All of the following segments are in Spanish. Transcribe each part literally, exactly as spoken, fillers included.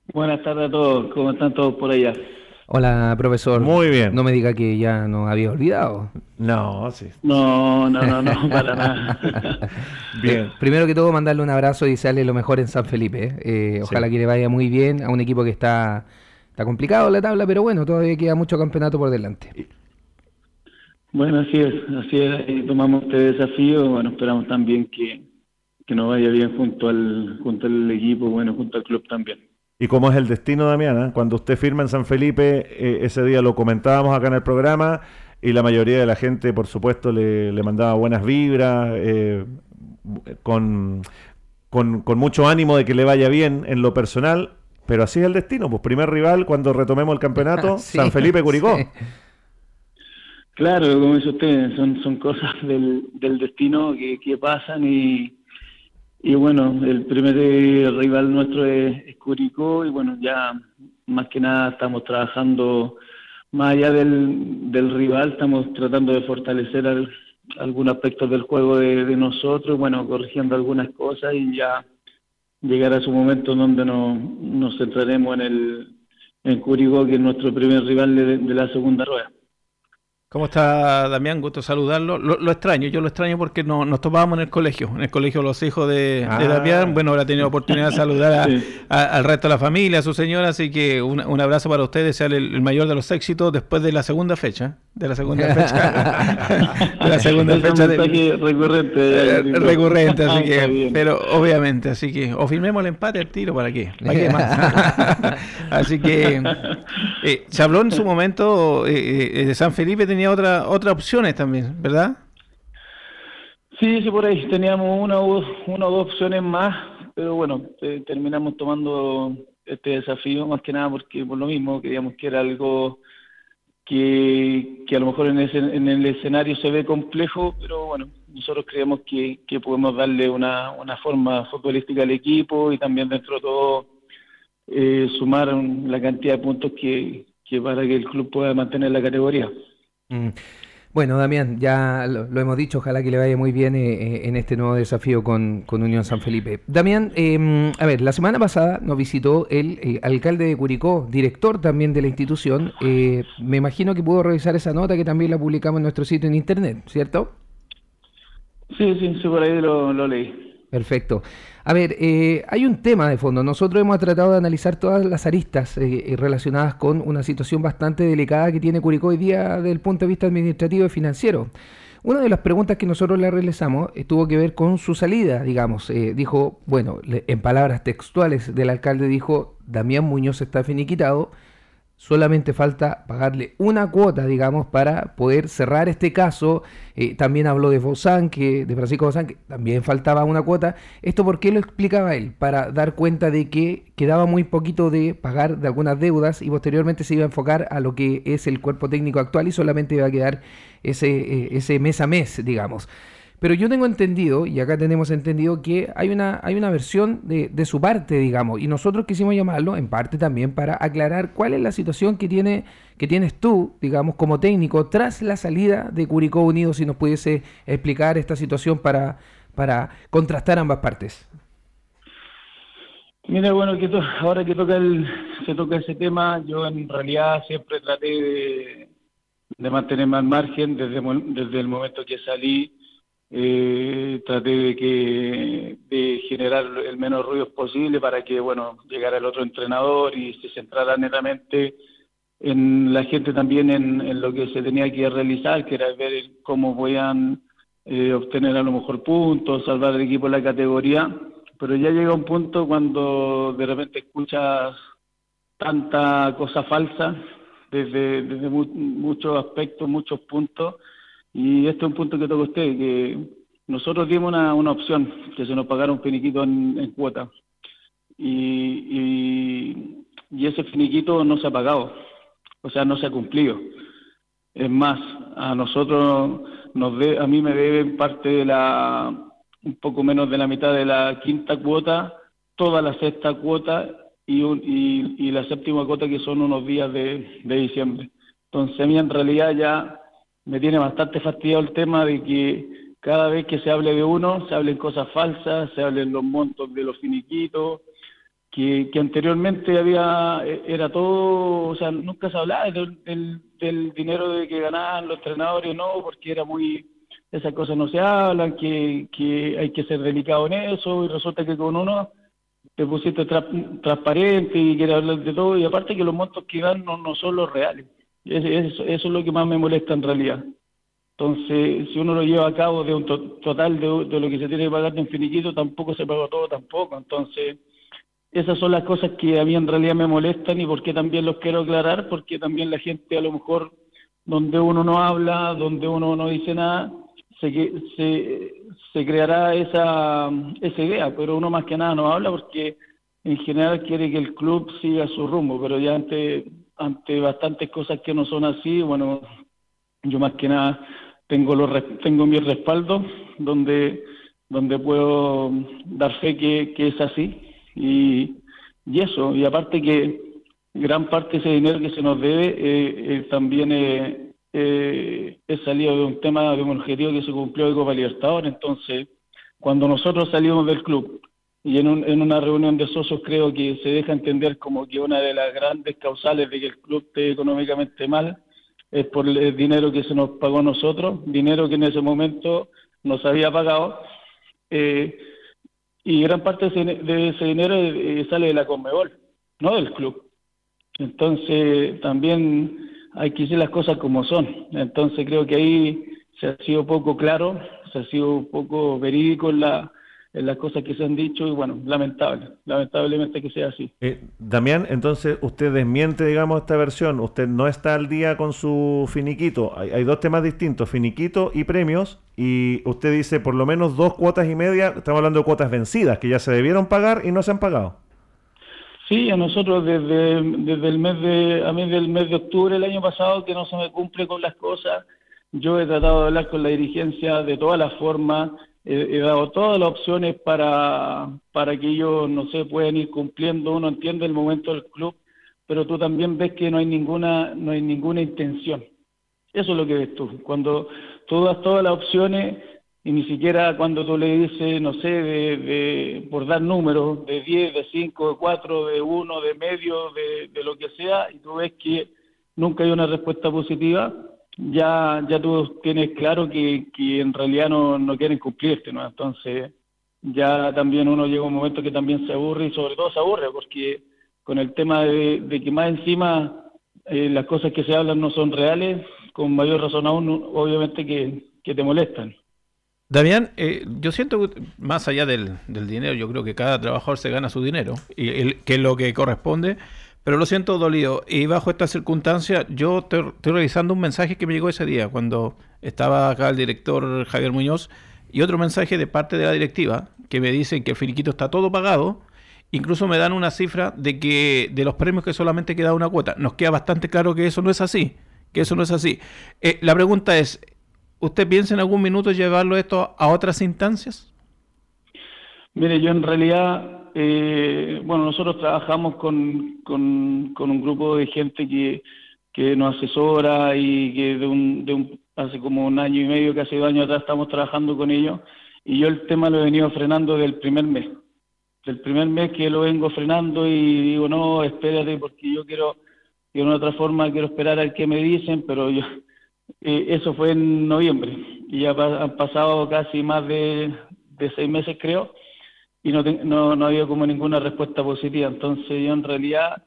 Buenas tardes a todos, ¿cómo están todos por allá? Hola, profesor. Muy bien. No me diga que ya nos había olvidado. No, sí. No, no, no, no, para nada. Bien. Eh, primero que todo, mandarle un abrazo y desearle lo mejor en San Felipe. ¿eh? Eh, ojalá Sí. que le vaya muy bien a un equipo que está, está complicado en la tabla, pero bueno, todavía queda mucho campeonato por delante. Bueno, así es, así es, ahí tomamos este desafío, bueno, esperamos también que, que nos vaya bien junto al, junto al equipo, bueno, junto al club también. Y como es el destino, Damiana, cuando usted firma en San Felipe, eh, ese día lo comentábamos acá en el programa y la mayoría de la gente, por supuesto, le, le mandaba buenas vibras, eh, con, con, con mucho ánimo de que le vaya bien en lo personal, pero así es el destino, pues primer rival cuando retomemos el campeonato, Sí, San Felipe Curicó. sí. Claro, como dice usted, son, son cosas del, del destino que, que pasan y, y bueno, el primer eh, rival nuestro es, es Curicó y bueno, ya más que nada estamos trabajando más allá del, del rival, estamos tratando de fortalecer al- algunos aspectos del juego de, de nosotros, bueno, corrigiendo algunas cosas y ya llegar a su momento donde nos, nos centraremos en el en Curicó, que es nuestro primer rival de, de la segunda rueda. ¿Cómo está Damián? Gusto saludarlo. Lo, lo extraño, yo lo extraño porque no, nos topábamos en el colegio, en el colegio los hijos de, Ah. de Damián. Bueno, ahora he tenido la oportunidad de saludar a- Sí. a- al resto de la familia, a su señora, así que un, un abrazo para ustedes, sea el, el mayor de los éxitos después de la segunda fecha, de la segunda fecha, de la segunda Es un fecha del, mensaje recurrente. eh, recurrente, así Ah, está que, bien. pero obviamente, así que, o firmemos el empate al tiro, ¿para qué? ¿Para qué más? Así que, eh, se habló en su momento, eh, eh, de San Felipe tenía otra, otras opciones también, ¿verdad? Sí, sí, por ahí teníamos una o, una o dos opciones más, pero bueno, eh, terminamos tomando este desafío más que nada porque por lo mismo queríamos que era algo que, que a lo mejor en, ese, en el escenario se ve complejo, pero bueno, nosotros creemos que, que podemos darle una, una forma futbolística al equipo y también dentro de todo eh, sumar un- la cantidad de puntos que, que para que el club pueda mantener la categoría. Mm. Bueno, Damián, ya lo, lo hemos dicho, ojalá que le vaya muy bien eh, eh, en este nuevo desafío con, con Unión San Felipe. Damián, eh, a ver, la semana pasada nos visitó el eh, alcalde de Curicó, director también de la institución. Eh, me imagino que pudo revisar esa nota que también la publicamos en nuestro sitio en internet, ¿cierto? Sí, sí, sí, por ahí lo, lo leí. Perfecto. A ver, eh, hay un tema de fondo. Nosotros hemos tratado de analizar todas las aristas eh, eh, relacionadas con una situación bastante delicada que tiene Curicó hoy día desde el punto de vista administrativo y financiero. Una de las preguntas que nosotros le realizamos eh, tuvo que ver con su salida, digamos. Eh, dijo, bueno, le- en palabras textuales del alcalde dijo, Damián Muñoz está finiquitado, solamente falta pagarle una cuota, digamos, para poder cerrar este caso. Eh, también habló de Bozán, que, de Francisco Bozán, que también faltaba una cuota. ¿Esto por qué lo explicaba él? Para dar cuenta de que quedaba muy poquito de pagar de algunas deudas y posteriormente se iba a enfocar a lo que es el cuerpo técnico actual y solamente iba a quedar ese, eh, ese mes a mes, digamos. Pero yo tengo entendido, y acá tenemos entendido, que hay una, hay una versión de, de su parte, digamos, y nosotros quisimos llamarlo en parte también para aclarar cuál es la situación que tiene, que tienes tú, digamos, como técnico, tras la salida de Curicó Unido, si nos pudiese explicar esta situación para, para contrastar ambas partes. Mira, bueno, que to- ahora que toca el, se toca ese tema, yo en realidad siempre traté de, de mantenerme al margen desde, mo- desde el momento que salí. Eh, traté de que de generar el menos ruidos posible para que, bueno, llegara el otro entrenador y se centrara netamente en la gente también en, en lo que se tenía que realizar, que era ver cómo podían eh, obtener a lo mejor puntos, salvar el equipo en la categoría, pero ya llega un punto cuando de repente escuchas tanta cosa falsa desde, desde mu- muchos aspectos, muchos puntos, y este es un punto que toca usted, que nosotros dimos una, una opción, que se nos pagara un finiquito en, en cuota, y, y, y ese finiquito no se ha pagado, o sea, no se ha cumplido. Es más, a nosotros, nos de, a mí me deben parte de la, un poco menos de la mitad de la quinta cuota, toda la sexta cuota y, un, y, y la séptima cuota que son unos días de, de diciembre. Entonces a mí en realidad ya me tiene bastante fastidiado el tema de que cada vez que se hable de uno, se hablen cosas falsas, se hablen los montos de los finiquitos, que, que anteriormente había, era todo, o sea, nunca se hablaba del, del, del dinero de que ganaban los entrenadores, no, porque era muy, esas cosas no se hablan, que, que hay que ser delicado en eso, y resulta que con uno te pusiste tra- transparente y quieres hablar de todo, y aparte que los montos que dan no, no son los reales. Es- es- eso es lo que más me molesta en realidad. Entonces, si uno lo lleva a cabo de un to- total de, de lo que se tiene que pagar de un finiquito, tampoco se pagó todo tampoco. Entonces, esas son las cosas que a mí en realidad me molestan y por qué también los quiero aclarar, porque también la gente a lo mejor donde uno no habla, donde uno no dice nada, se, que- se, se creará esa, esa idea, pero uno más que nada no habla porque en general quiere que el club siga su rumbo, pero ya ante, ante bastantes cosas que no son así, bueno, yo más que nada tengo los res- tengo mi respaldo donde donde puedo dar fe que, que es así y, y eso y aparte que gran parte de ese dinero que se nos debe eh, eh, también eh, eh, es salido de un tema de un objetivo que se cumplió de Copa Libertadores. Entonces cuando nosotros salimos del club y en, un, en una reunión de socios creo que se deja entender como que una de las grandes causales de que el club esté económicamente mal es por el dinero que se nos pagó a nosotros, dinero que en ese momento nos había pagado, eh, y gran parte de ese, de ese dinero eh, sale de la Conmebol, no del club. Entonces también hay que decir las cosas como son. Entonces creo que ahí se ha sido poco claro, se ha sido poco verídico en, la, en las cosas que se han dicho y bueno, lamentable, lamentablemente que sea así. Eh, Damián, entonces usted desmiente, digamos, esta versión. Usted no está al día con su finiquito. Hay, hay dos temas distintos, finiquito y premios. Y usted dice por lo menos dos cuotas y media. Estamos hablando de cuotas vencidas que ya se debieron pagar y no se han pagado. Sí, a nosotros desde, desde el mes de, a mí del mes de octubre del año pasado que no se me cumple con las cosas, yo he tratado de hablar con la dirigencia de todas las formas, he, he dado todas las opciones para, para que ellos, no sé, puedan ir cumpliendo, uno entiende el momento del club, pero tú también ves que no hay ninguna, no hay ninguna intención. Eso es lo que ves tú. Cuando tú das todas las opciones y ni siquiera cuando tú le dices, no sé, de, de por dar números, de diez, de cinco, de cuatro, de uno, de medio, de, de lo que sea, y tú ves que nunca hay una respuesta positiva, ya ya tú tienes claro que, que en realidad no, no quieren cumplirte, ¿no? Entonces ya también uno llega a un momento que también se aburre y sobre todo se aburre porque con el tema de, de que más encima eh, las cosas que se hablan no son reales, con mayor razón aún, obviamente que, que te molestan. Damián, eh, yo siento que más allá del, del dinero, yo creo que cada trabajador se gana su dinero, y el, que es lo que corresponde, pero lo siento dolido. Y bajo esta circunstancia, yo estoy, estoy revisando un mensaje que me llegó ese día, cuando estaba acá el director Javier Muñoz, y otro mensaje de parte de la directiva, que me dicen que el finiquito está todo pagado, incluso me dan una cifra de que de los premios que solamente queda una cuota. Nos queda bastante claro que eso no es así, que eso no es así. Eh, la pregunta es, ¿usted piensa en algún minuto llevarlo esto a otras instancias? Mire, yo en realidad, eh, bueno, nosotros trabajamos con, con, con un grupo de gente que, que nos asesora y que de un, de un, hace como un año y medio, casi dos años atrás estamos trabajando con ellos y yo el tema lo he venido frenando del primer mes. Del primer mes que lo vengo frenando y digo, no, espérate porque yo quiero, de una otra forma quiero esperar a ver qué me dicen, pero yo, eh, eso fue en noviembre y ya pa- han pasado casi más de, de seis meses creo y no, te- no, no ha habido como ninguna respuesta positiva. Entonces yo en realidad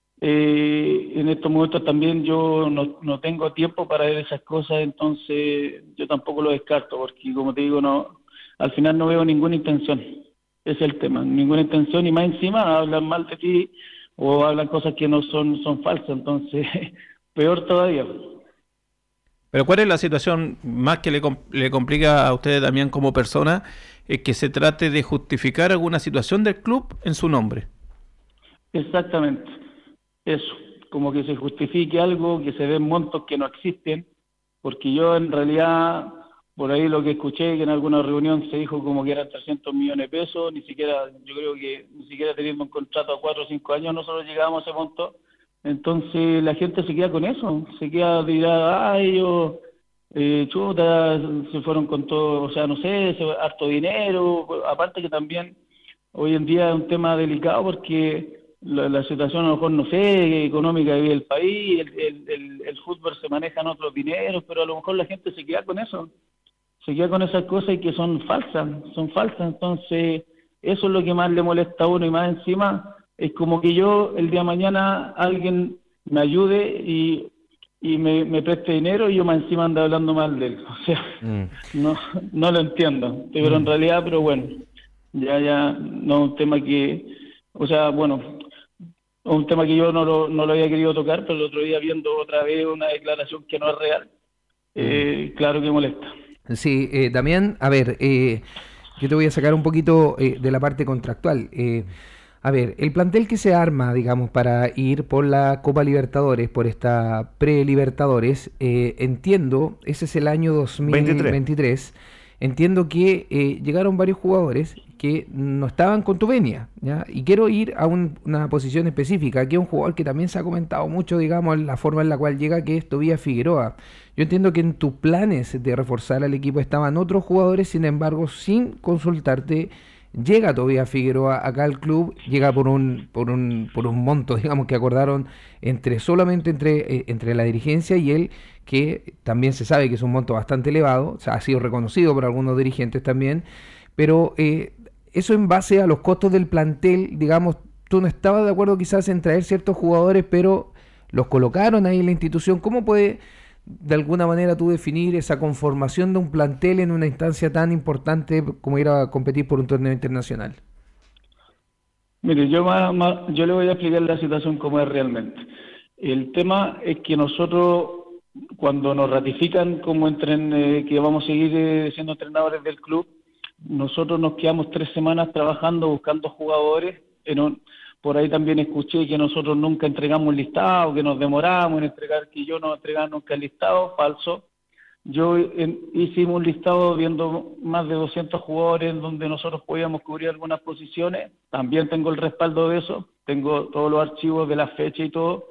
eh, en estos momentos también yo no, no tengo tiempo para ver esas cosas, entonces yo tampoco lo descarto porque como te digo, no, al final no veo ninguna intención. Ese es el tema, ninguna intención y más encima hablan mal de ti o hablan cosas que no son, son falsas, entonces peor todavía. Pero ¿cuál es la situación más que le, com- le complica a usted también como persona? Es que se trate de justificar alguna situación del club en su nombre. Exactamente, eso, como que se justifique algo, que se den montos que no existen, porque yo en realidad, por ahí lo que escuché, que en alguna reunión se dijo como que eran trescientos millones de pesos, ni siquiera, yo creo que ni siquiera teniendo un contrato a cuatro o cinco años nosotros llegábamos a ese monto, entonces la gente se queda con eso, se queda tirada, ay, ellos, eh, chuta, se fueron con todo, o sea, no sé, se, harto dinero, aparte que también hoy en día es un tema delicado porque la, la situación a lo mejor, no sé, económica que vive el país, el, el, el, el fútbol se maneja en otros dineros, pero a lo mejor la gente se queda con eso, se queda con esas cosas y que son falsas, son falsas, entonces eso es lo que más le molesta a uno y más encima es como que yo el día de mañana alguien me ayude y, y me, me preste dinero y yo más encima ando hablando mal de él, o sea, mm. no, no lo entiendo, pero en realidad, pero bueno, ya, ya, no es un tema que, o sea, bueno, un tema que yo no lo, no lo había querido tocar, pero el otro día viendo otra vez una declaración que no es real, eh, mm. claro que molesta. Sí, eh, Damián, a ver, eh, yo te voy a sacar un poquito eh, de la parte contractual. Eh, a ver, el plantel que se arma, digamos, para ir por la Copa Libertadores, por esta pre-Libertadores, eh, entiendo, ese es el año dos mil veintitrés. veintitrés, entiendo que eh, llegaron varios jugadores que no estaban con tu venia, ¿ya? Y quiero ir a un, una posición específica. Aquí hay un jugador que también se ha comentado mucho, digamos, la forma en la cual llega, que es Tobías Figueroa. Yo entiendo que en tus planes de reforzar al equipo estaban otros jugadores, sin embargo, sin consultarte, llega Tobías Figueroa acá al club, llega por un por un por un monto, digamos, que acordaron entre solamente entre eh, entre la dirigencia y él, que también se sabe que es un monto bastante elevado, o sea, ha sido reconocido por algunos dirigentes también, pero eh, eso en base a los costos del plantel, digamos, tú no estabas de acuerdo quizás en traer ciertos jugadores, pero los colocaron ahí en la institución. ¿Cómo puede de alguna manera tú definir esa conformación de un plantel en una instancia tan importante como ir a competir por un torneo internacional? Mire, yo, más, más, yo le voy a explicar la situación como es realmente. El tema es que nosotros, cuando nos ratifican como entren, eh, que vamos a seguir eh, siendo entrenadores del club, nosotros nos quedamos tres semanas trabajando, buscando jugadores. En un, por ahí también escuché que nosotros nunca entregamos un listado, que nos demoramos en entregar, que yo no entregaba nunca el listado, falso. Yo en, hicimos un listado viendo más de doscientos jugadores en donde nosotros podíamos cubrir algunas posiciones. También tengo el respaldo de eso, tengo todos los archivos de la fecha y todo.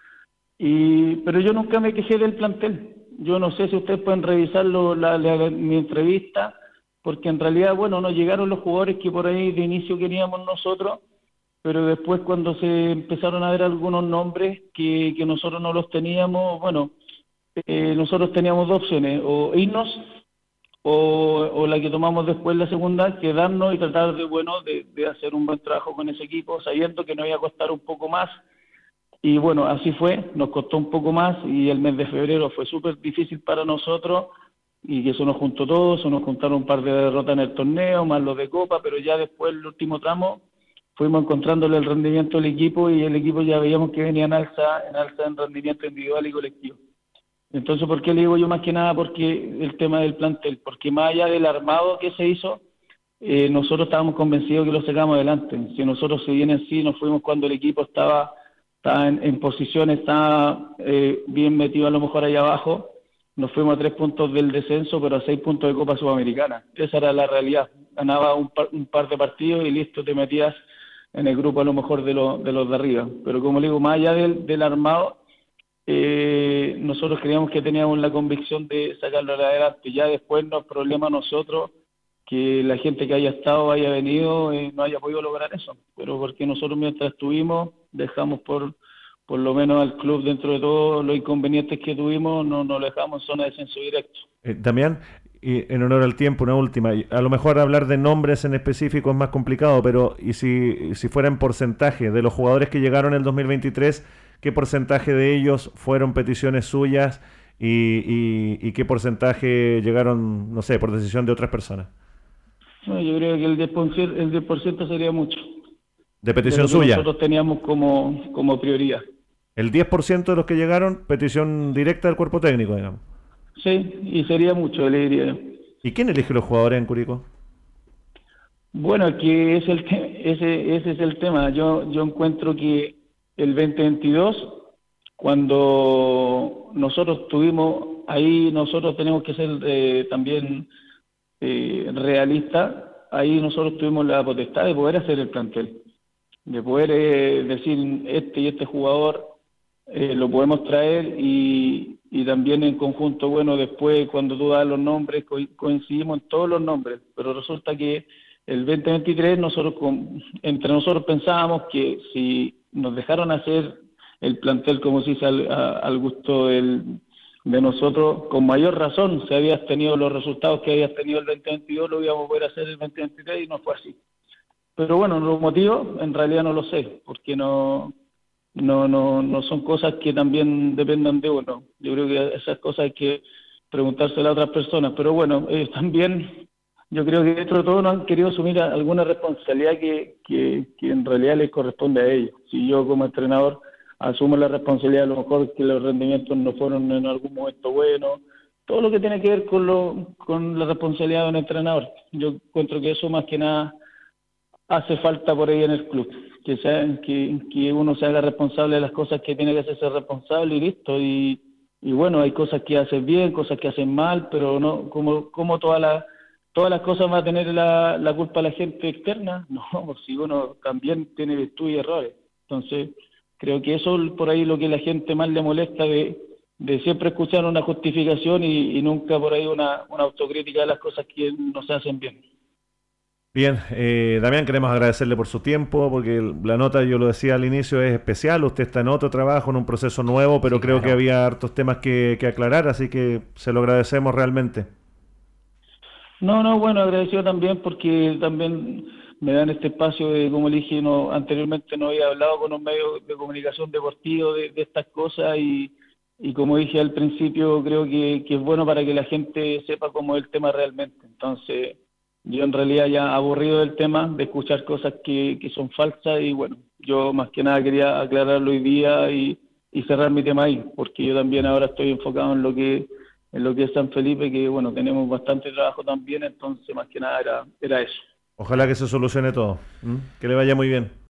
Y, pero yo nunca me quejé del plantel. Yo no sé si ustedes pueden revisarlo, la, la, mi entrevista, porque en realidad, bueno, nos llegaron los jugadores que por ahí de inicio queríamos nosotros, pero después cuando se empezaron a ver algunos nombres que, que nosotros no los teníamos, bueno, eh, nosotros teníamos dos opciones, o irnos, o, o la que tomamos después, la segunda, quedarnos y tratar de, bueno, de, de hacer un buen trabajo con ese equipo, sabiendo que nos iba a costar un poco más. Y bueno, así fue, nos costó un poco más y el mes de febrero fue súper difícil para nosotros y que eso nos juntó todo, se nos juntaron un par de derrotas en el torneo, más los de Copa, pero ya después, el último tramo, fuimos encontrándole el rendimiento del equipo y el equipo ya veíamos que venía en alza, en alza en rendimiento individual y colectivo. Entonces, ¿por qué le digo yo más que nada? Porque el tema del plantel, porque más allá del armado que se hizo, eh, nosotros estábamos convencidos que lo sacamos adelante. Si nosotros, si bien en sí, nos fuimos cuando el equipo estaba, estaba en, en posición, estaba eh, bien metido a lo mejor ahí abajo, nos fuimos a tres puntos del descenso, pero a seis puntos de Copa Sudamericana. Esa era la realidad. Ganaba un par, un par de partidos y listo, te metías en el grupo a lo mejor de, lo, de los de arriba. Pero como le digo, más allá del, del armado, eh, nosotros creíamos que teníamos la convicción de sacarlo adelante. Ya después no es problema a nosotros que la gente que haya estado, haya venido, eh, no haya podido lograr eso. Pero porque nosotros mientras estuvimos, dejamos por... por lo menos al club, dentro de todos los inconvenientes que tuvimos, no nos dejamos en zona de descenso directo. Eh, Damián, y en honor al tiempo, una última. A lo mejor hablar de nombres en específico es más complicado, pero y si, si fuera en porcentaje de los jugadores que llegaron en el dos mil veintitrés, ¿qué porcentaje de ellos fueron peticiones suyas y, y, y qué porcentaje llegaron, no sé, por decisión de otras personas? No, yo creo que el diez por ciento, el diez por ciento sería mucho. ¿De petición suya? Nosotros teníamos como, como prioridad. El diez por ciento de los que llegaron, petición directa del cuerpo técnico, digamos. Sí, y sería mucho, le diría. ¿Y quién elige los jugadores en Curicó? Bueno, que es el te- ese ese es el tema. Yo yo encuentro que el veinte veintidós, cuando nosotros tuvimos, ahí nosotros tenemos que ser eh, también eh, realistas, ahí nosotros tuvimos la potestad de poder hacer el plantel, de poder eh, decir este y este jugador eh, lo podemos traer y, y también en conjunto, bueno, después cuando tú das los nombres, co- coincidimos en todos los nombres, pero resulta que el veinte veintitrés nosotros con, entre nosotros pensábamos que si nos dejaron hacer el plantel como se dice al, a, al gusto del, de nosotros, con mayor razón, si habías tenido los resultados que habías tenido el veinte veintidós, lo íbamos a poder hacer el veinte veintitrés y no fue así. Pero bueno, los motivos en realidad no lo sé, porque no, no, no, no son cosas que también dependan de uno. Yo creo que esas cosas hay que preguntárselo a otras personas, pero bueno, ellos también, yo creo que dentro de todo no han querido asumir alguna responsabilidad que, que, que en realidad les corresponde a ellos. Si yo como entrenador asumo la responsabilidad, a lo mejor que los rendimientos no fueron en algún momento buenos, todo lo que tiene que ver con, lo, con la responsabilidad de un entrenador. Yo encuentro que eso más que nada hace falta por ahí en el club, que, sea, que, que uno se haga responsable de las cosas que tiene que hacerse responsable y listo. Y, y bueno, hay cosas que hacen bien, cosas que hacen mal, pero no como, como todas las todas las cosas va a tener la, la culpa la gente externa. No, pues si uno también tiene virtud y errores. Entonces, creo que eso por ahí lo que la gente más le molesta de, de siempre escuchar una justificación y, y nunca por ahí una, una autocrítica de las cosas que no se hacen bien. Bien, eh, Damián, queremos agradecerle por su tiempo, porque la nota, yo lo decía al inicio, es especial. Usted está en otro trabajo, en un proceso nuevo, pero sí, creo claro. que había hartos temas que, que aclarar, así que se lo agradecemos realmente. No, no, bueno, agradecido también porque también me dan este espacio de, como le dije, no, anteriormente no había hablado con un medio de comunicación deportivo de, de estas cosas y, y como dije al principio, creo que, que es bueno para que la gente sepa cómo es el tema realmente. Entonces, yo en realidad ya aburrido del tema, de escuchar cosas que, que son falsas y bueno, yo más que nada quería aclararlo hoy día y, y cerrar mi tema ahí, porque yo también ahora estoy enfocado en lo que en lo que es San Felipe, que bueno, tenemos bastante trabajo también, entonces más que nada era, era eso. Ojalá que se solucione todo. ¿Mm? Que le vaya muy bien.